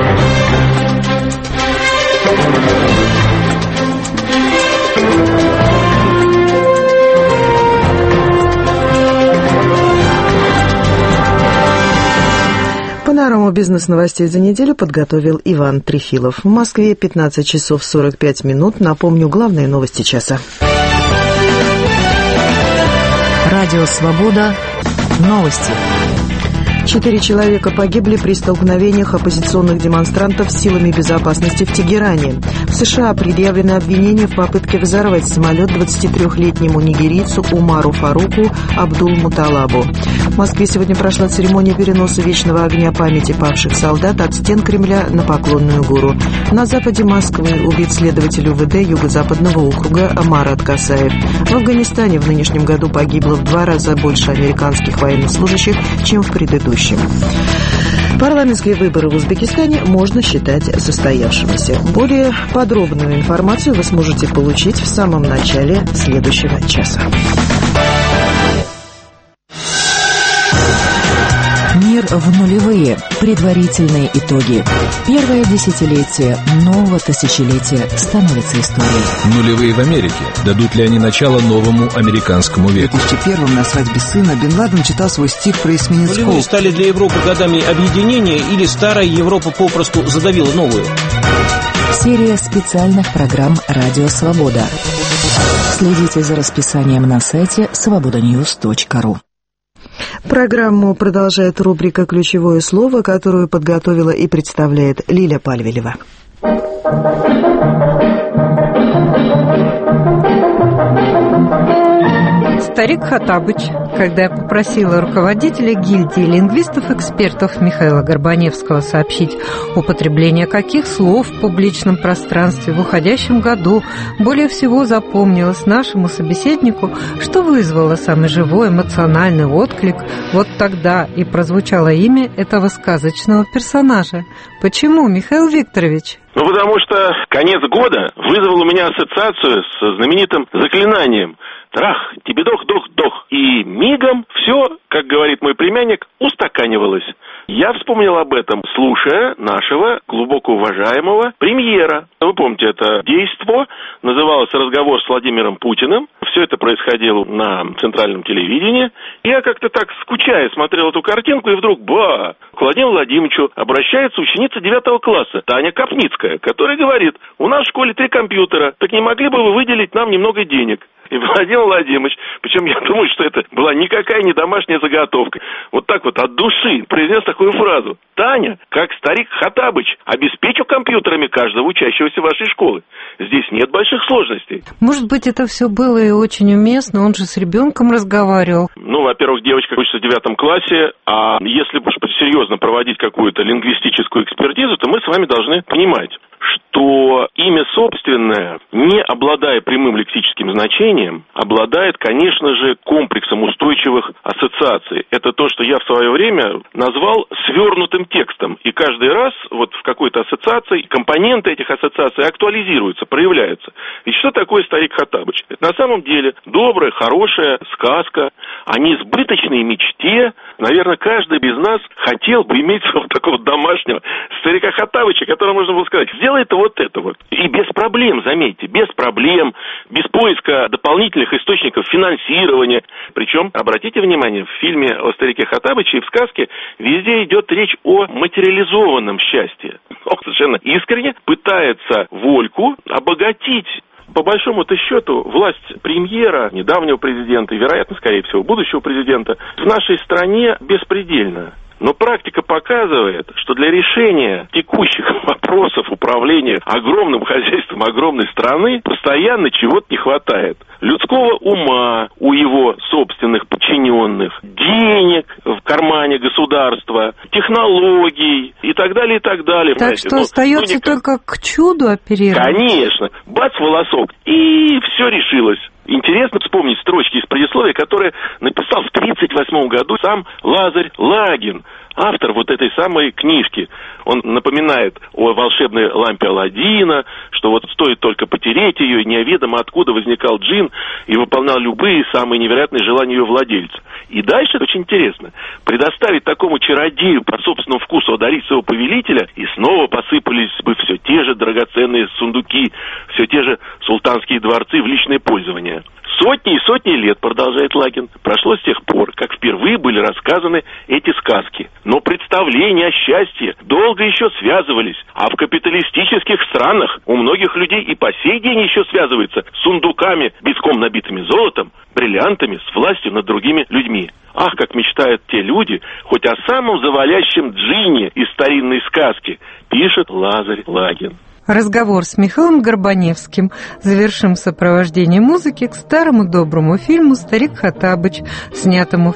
Панораму бизнес-новостей за неделю подготовил Иван Трефилов. В Москве 15 часов 45 минут. Напомню, главные новости часа. Радио «Свобода». Новости. 4 человека погибли при столкновениях оппозиционных демонстрантов с силами безопасности в Тегеране. В США предъявлено обвинение в попытке взорвать самолет 23-летнему нигерийцу Умару Фаруку Абдул-Муталабу. В Москве сегодня прошла церемония переноса вечного огня памяти павших солдат от стен Кремля на Поклонную гору. На западе Москвы убит следователь УВД Юго-Западного округа Марат Касаев. В Афганистане в нынешнем году погибло в 2 раза больше американских военнослужащих, чем в предыдущем. Парламентские выборы в Узбекистане можно считать состоявшимися. Более подробную информацию вы сможете получить в самом начале следующего часа. Мир в нулевые. Предварительные итоги. Первое десятилетие нового тысячелетия становится историей. Нулевые в Америке. Дадут ли они начало новому американскому веку? В 2001 на свадьбе сына Бен Ладен читал свой стих про эсминец Холл. Нулевые стали для Европы годами объединения, или старая Европа попросту задавила новую? Серия специальных программ «Радио Свобода». Следите за расписанием на сайте svabodanews.ru. Программу продолжает рубрика «Ключевое слово», которую подготовила и представляет Лиля Пальвелева. Старик Хоттабыч, когда я попросила руководителя гильдии лингвистов-экспертов Михаила Горбаневского сообщить употребление каких слов в публичном пространстве в уходящем году более всего запомнилось нашему собеседнику, что вызвало самый живой эмоциональный отклик, вот тогда и прозвучало имя этого сказочного персонажа. Почему, Михаил Викторович? Потому что конец года вызвал у меня ассоциацию с знаменитым заклинанием «Трах, тебе дох, дох, дох». И мигом все, как говорит мой племянник, устаканивалось. Я вспомнил об этом, слушая нашего глубоко уважаемого премьера. Вы помните, это действо называлось «Разговор с Владимиром Путиным». Все это происходило на центральном телевидении. Я как-то так, скучая, смотрел эту картинку, и вдруг, к Владимиру Владимировичу обращается ученица 9 класса Таня Капницкая, которая говорит: у нас в школе 3 компьютера, так не могли бы вы выделить нам немного денег? И Владимир Владимирович, причем я думаю, что это была никакая не домашняя заготовка, вот так вот от души произнес такую фразу: «Таня, как старик Хоттабыч, обеспечу компьютерами каждого учащегося вашей школы. Здесь нет больших сложностей». Может быть, это все было и очень уместно, он же с ребенком разговаривал. Во-первых, девочка учится в 9 классе, а если уж серьезно проводить какую-то лингвистическую экспертизу, то мы с вами должны понимать, что имя собственное, не обладая прямым лексическим значением, обладает, конечно же, комплексом устойчивых ассоциаций. Это то, что я в свое время назвал свернутым текстом. И каждый раз вот в какой-то ассоциации компоненты этих ассоциаций актуализируются, проявляются. Ведь что такое старик Хоттабыч? Это на самом деле добрая, хорошая сказка о несбыточной мечте. Наверное, каждый из нас хотел бы иметь вот такого домашнего старика Хоттабыча, которому можно было сказать: сделай это вот. И без проблем, заметьте, без проблем, без поиска дополнительных источников финансирования. Причем, обратите внимание, в фильме о старике Хоттабыче и в сказке везде идет речь о материализованном счастье. Он совершенно искренне пытается Вольку обогатить. По большому-то счету, власть премьера, недавнего президента и, вероятно, скорее всего, будущего президента в нашей стране беспредельна. Но практика показывает, что для решения текущих вопросов управления огромным хозяйством огромной страны постоянно чего-то не хватает. Людского ума у его собственных подчиненных, денег в кармане государства, технологий и так далее, и так далее. Так что остается только к чуду оперировать. Конечно. Бац, волосок, и все решилось. Интересно вспомнить строчки из предисловия, которые написал в 1938 году сам Лазарь Лагин, автор вот этой самой книжки. Он напоминает о волшебной лампе Аладдина, что вот стоит только потереть ее, и неведомо откуда возникал джин и выполнял любые самые невероятные желания ее владельца. И дальше очень интересно. Предоставить такому чародею по собственному вкусу одарить своего повелителя, и снова посыпались бы все те же драгоценные сундуки, все те же султанские дворцы в личное пользование. Сотни и сотни лет, продолжает Лагин, прошло с тех пор, как впервые были рассказаны эти сказки. Но представления о счастье долго еще связывались, а в капиталистических странах у многих людей и по сей день еще связываются с сундуками, битком набитыми золотом, бриллиантами, с властью над другими людьми. Ах, как мечтают те люди хоть о самом завалящем джине из старинной сказки, пишет Лазарь Лагин. Разговор с Михаилом Горбаневским завершим в сопровождении музыки к старому доброму фильму «Старик Хоттабыч», снятому в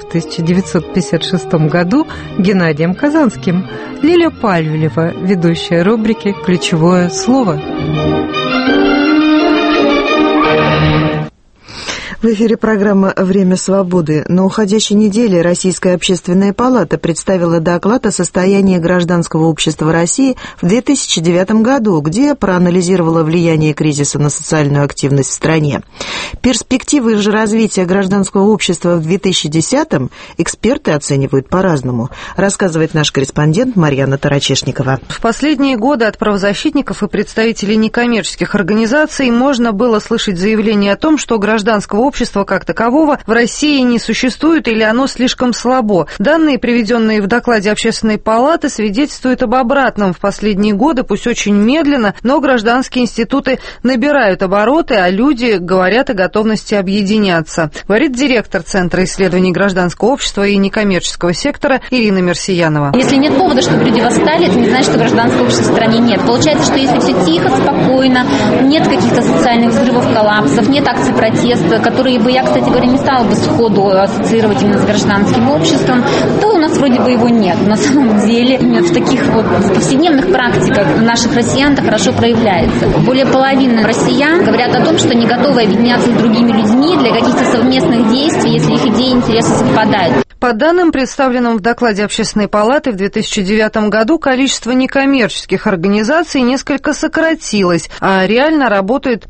1956 году Геннадием Казанским. Лиля Пальвелева, ведущая рубрики «Ключевое слово». В эфире программа «Время свободы». На уходящей неделе Российская общественная палата представила доклад о состоянии гражданского общества России в 2009 году, где проанализировала влияние кризиса на социальную активность в стране. Перспективы же развития гражданского общества в 2010-м эксперты оценивают по-разному, рассказывает наш корреспондент Марьяна Тарачешникова. В последние годы от правозащитников и представителей некоммерческих организаций можно было слышать заявление о том, что гражданского общества общества как такового в России не существует или оно слишком слабо. Данные, приведенные в докладе Общественной палаты, свидетельствуют об обратном. В последние годы, пусть очень медленно, но гражданские институты набирают обороты, а люди говорят о готовности объединяться, говорит директор Центра исследований гражданского общества и некоммерческого сектора Ирина Мерсиянова. Если нет повода, чтобы люди восстали, это не значит, что гражданского общества в стране нет. Получается, что если все тихо, спокойно, нет каких-то социальных взрывов, коллапсов, нет акций протеста, которые бы я, кстати говоря, не стала бы сходу ассоциировать именно с гражданским обществом, то у нас вроде бы его нет. На самом деле, именно в таких вот повседневных практиках наших россиян это хорошо проявляется. Более половины россиян говорят о том, что не готовы объединяться с другими людьми для каких-то совместных действий, если их идеи и интересы совпадают. По данным, представленным в докладе Общественной палаты, в 2009 году количество некоммерческих организаций несколько сократилось, а реально работает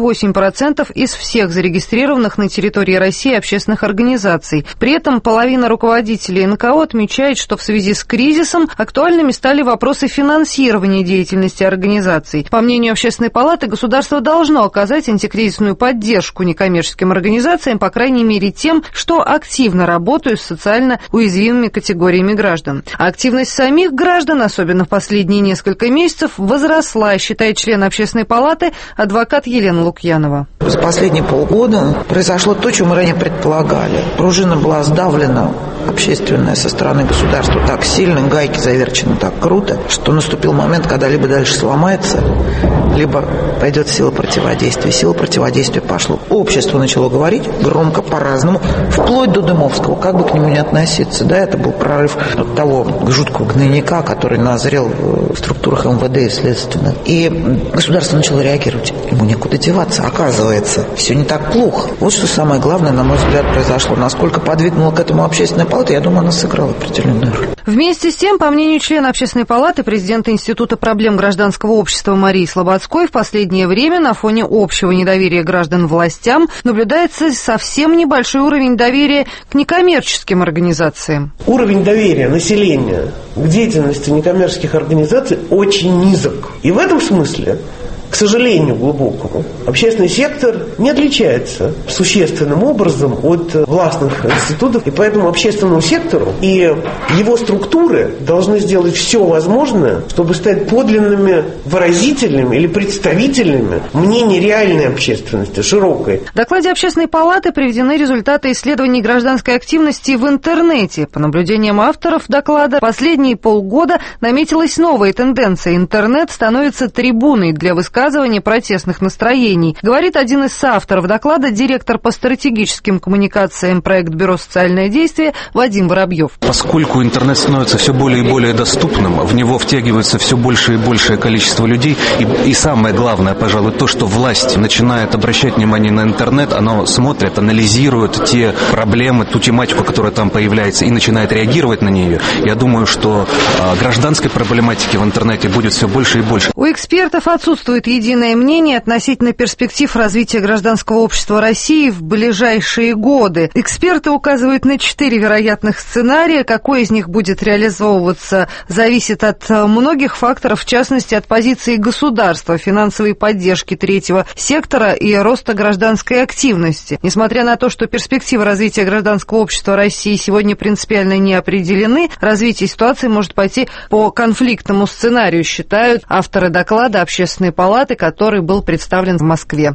38% из всех зарегистрированных на территории России общественных организаций. При этом половина руководителей НКО отмечает, что в связи с кризисом актуальными стали вопросы финансирования деятельности организаций. По мнению Общественной палаты, государство должно оказать антикризисную поддержку некоммерческим организациям, по крайней мере тем, что активно работают с социально уязвимыми категориями граждан. А активность самих граждан, особенно в последние несколько месяцев, возросла, считает член Общественной палаты адвокат Елена Лукьянова. За последние полгода произошло то, что мы ранее предполагали. Пружина была сдавлена, общественная, со стороны государства так сильно, гайки заверчены так круто, что наступил момент, когда либо дальше сломается, либо пойдет сила противодействия. Сила противодействия пошла. Общество начало говорить громко, по-разному, вплоть до Дымовского, как бы к нему не относиться. Да, это был прорыв от того жуткого гнойника, который назрел в структурах МВД и следственных. И государство начало реагировать. Ему некуда деваться. Оказывается, все не так плохо. Вот что самое главное, на мой взгляд, произошло. Насколько подвигнула к этому Общественная палата, я думаю, она сыграла определенную роль. Вместе с тем, по мнению члена Общественной палаты, президента Института проблем гражданского общества Марии Слободской, в последнее время на фоне общего недоверия граждан властям наблюдается совсем небольшой уровень доверия к некоммерческим организациям. Уровень доверия населения к деятельности некоммерческих организаций очень низок. И в этом смысле, к сожалению глубокому, общественный сектор не отличается существенным образом от властных институтов. И поэтому общественному сектору и его структуры должны сделать все возможное, чтобы стать подлинными выразителями или представителями мнений реальной общественности, широкой. В докладе Общественной палаты приведены результаты исследований гражданской активности в интернете. По наблюдениям авторов доклада, в последние полгода наметилась новая тенденция. Интернет становится трибуной для высказывания протестных настроений, говорит один из соавторов доклада, директор по стратегическим коммуникациям проект «Бюро социальное действие» Вадим Воробьев. Поскольку интернет становится все более и более доступным, в него втягивается все большее и большее количество людей, и самое главное, пожалуй, то, что власть начинает обращать внимание на интернет, она смотрит, анализирует те проблемы, ту тематику, которая там появляется, и начинает реагировать на нее. Я думаю, что гражданской проблематики в интернете будет все больше и больше. У экспертов отсутствует единое мнение относительно перспектив развития гражданского общества России в ближайшие годы. Эксперты указывают на 4 вероятных сценария. Какой из них будет реализовываться, зависит от многих факторов, в частности, от позиции государства, финансовой поддержки третьего сектора и роста гражданской активности. Несмотря на то, что перспективы развития гражданского общества России сегодня принципиально не определены, развитие ситуации может пойти по конфликтному сценарию, считают авторы доклада Общественной палаты, который был представлен в Москве.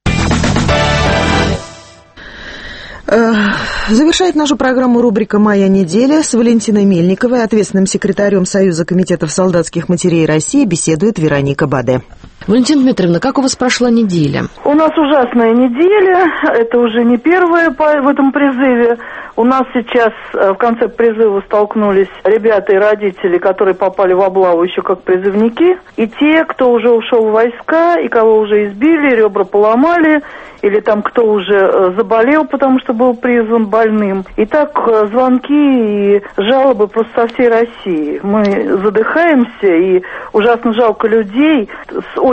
Завершает нашу программу рубрика «Моя неделя». С Валентиной Мельниковой, ответственным секретарем Союза комитетов солдатских матерей России, беседует Вероника Баде. Валентина Дмитриевна, как у вас прошла неделя? У нас ужасная неделя. Это уже не первая в этом призыве. У нас сейчас в конце призыва столкнулись ребята и родители, которые попали в облаву еще как призывники, и те, кто уже ушел в войска, и кого уже избили, ребра поломали, или там кто уже заболел, потому что был призван больным. И так звонки и жалобы просто со всей России. Мы задыхаемся, и ужасно жалко людей с очень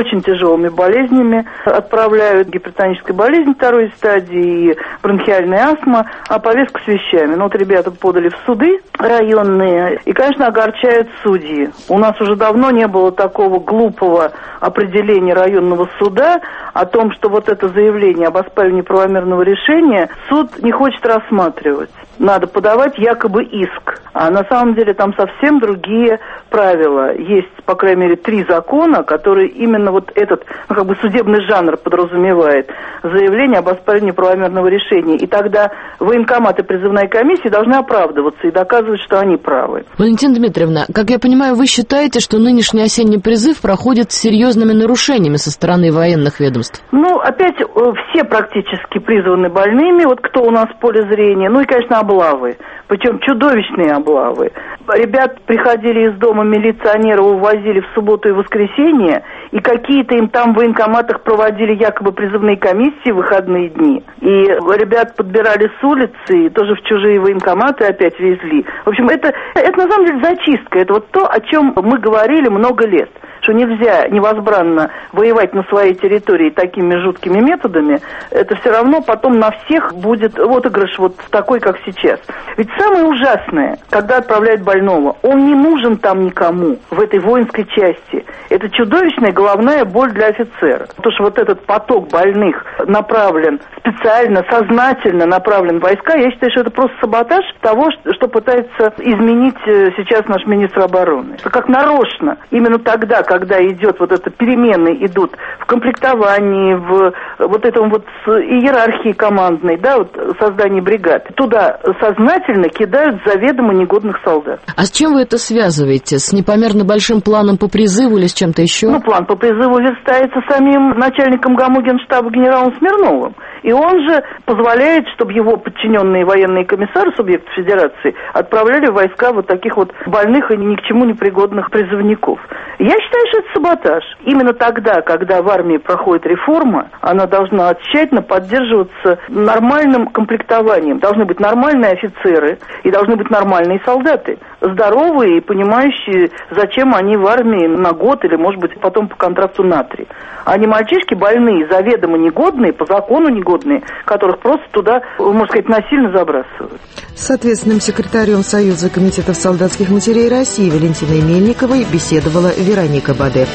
очень тяжелыми болезнями отправляют, гипертоническая болезнь второй стадии и бронхиальная астма, а повестка с вещами. Ну вот ребята подали в суды районные, и, конечно, огорчают судьи. У нас уже давно не было такого глупого определения районного суда о том, что вот это заявление об оспаривании правомерного решения суд не хочет рассматривать. Надо подавать якобы иск. А на самом деле там совсем другие правила. Есть, по крайней мере, 3 закона, которые именно вот этот, судебный жанр подразумевает. Заявление об оспаривании правомерного решения. И тогда военкомат и призывная комиссия должны оправдываться и доказывать, что они правы. Валентина Дмитриевна, как я понимаю, вы считаете, что нынешний осенний призыв проходит с серьезными нарушениями со стороны военных ведомств? Ну, опять все практически призваны больными. Вот кто у нас в поле зрения. Ну и, конечно, облавы. Причем чудовищные облавы. Ребят приходили из дома милиционеры, увозили в субботу и воскресенье, и какие-то им там в военкоматах проводили якобы призывные комиссии в выходные дни. И ребят подбирали с улицы, и тоже в чужие военкоматы опять везли. В общем, это на самом деле зачистка. Это вот то, о чем мы говорили много лет. Что нельзя невозбранно воевать на своей территории такими жуткими методами, это все равно потом на всех будет отыгрыш вот такой, как сейчас. Ведь самое ужасное, когда отправляют больного, он не нужен там никому, в этой воинской части. Это чудовищная головная боль для офицера. Потому что вот этот поток больных направлен специально, сознательно направлен в войска, я считаю, что это просто саботаж того, что пытается изменить сейчас наш министр обороны. Что как нарочно, именно тогда, когда идет вот это, перемены идут в комплектовании, в вот этом вот иерархии командной, да, вот создании бригад, туда сознательно кидают заведомо негодных солдат. А с чем вы это связываете? С непомерно большим планом по призыву или с чем-то еще? Ну, план по призыву верстается самим начальником ГАМУ Генштаба генералом Смирновым. И он же позволяет, чтобы его подчиненные военные комиссары субъектов Федерации отправляли в войска вот таких вот больных и ни к чему не пригодных призывников. Я считаю, что это саботаж. Именно тогда, когда в армии проходит реформа, она должна тщательно поддерживаться нормальным комплектованием. Должны быть нормальные офицеры и должны быть нормальные солдаты. Здоровые и понимающие, зачем они в армии на год или, может быть, потом по контракту на 3. А не мальчишки больные, заведомо негодные, по закону негодные, которых просто туда, можно сказать, насильно забрасывают. С ответственным секретарем Союза комитетов солдатских матерей России Валентиной Мельниковой беседовала Вероника Баде.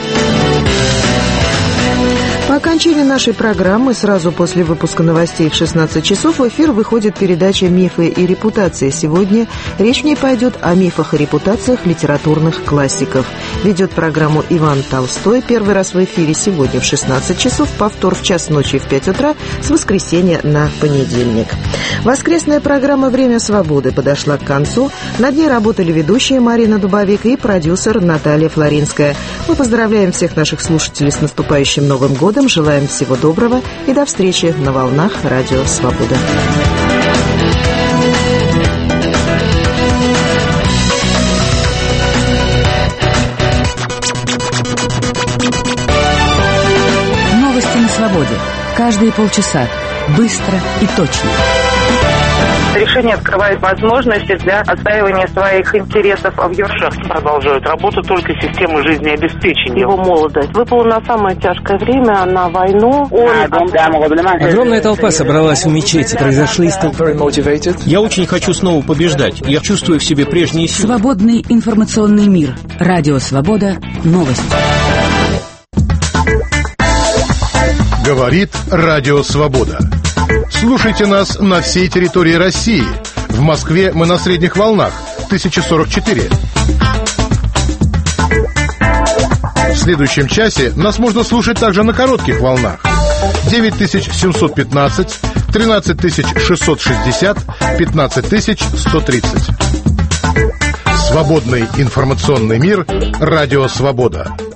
По окончании нашей программы, сразу после выпуска новостей в 16 часов, в эфир выходит передача «Мифы и репутация». Сегодня речь в ней пойдет о мифах и репутациях литературных классиков. Ведет программу Иван Толстой. Первый раз в эфире сегодня в 16 часов, повтор в час ночи в 5 утра, с воскресенья на понедельник. Воскресная программа «Время свободы» подошла к концу. Над ней работали ведущая Марина Дубовик и продюсер Наталья Флоринская. Мы поздравляем всех наших слушателей с наступающим Новым годом. Желаем всего доброго и до встречи на волнах Радио Свобода. Новости на свободе. Каждые полчаса. Быстро и точно. Решение открывает возможности для отстаивания своих интересов в Юршахте. Продолжают работу только системы жизнеобеспечения. Его молодость выпала на самое тяжкое время, на войну. Огромная толпа собралась в мечети. Произошли столкновения. Я очень хочу снова побеждать. Я чувствую в себе прежние силы. Свободный информационный мир. Радио Свобода. Новости. Говорит Радио Свобода. Слушайте нас на всей территории России. В Москве мы на средних волнах 1044. В следующем часе нас можно слушать также на коротких волнах 9715, 13660, 15130. Свободный информационный мир. Радио Свобода.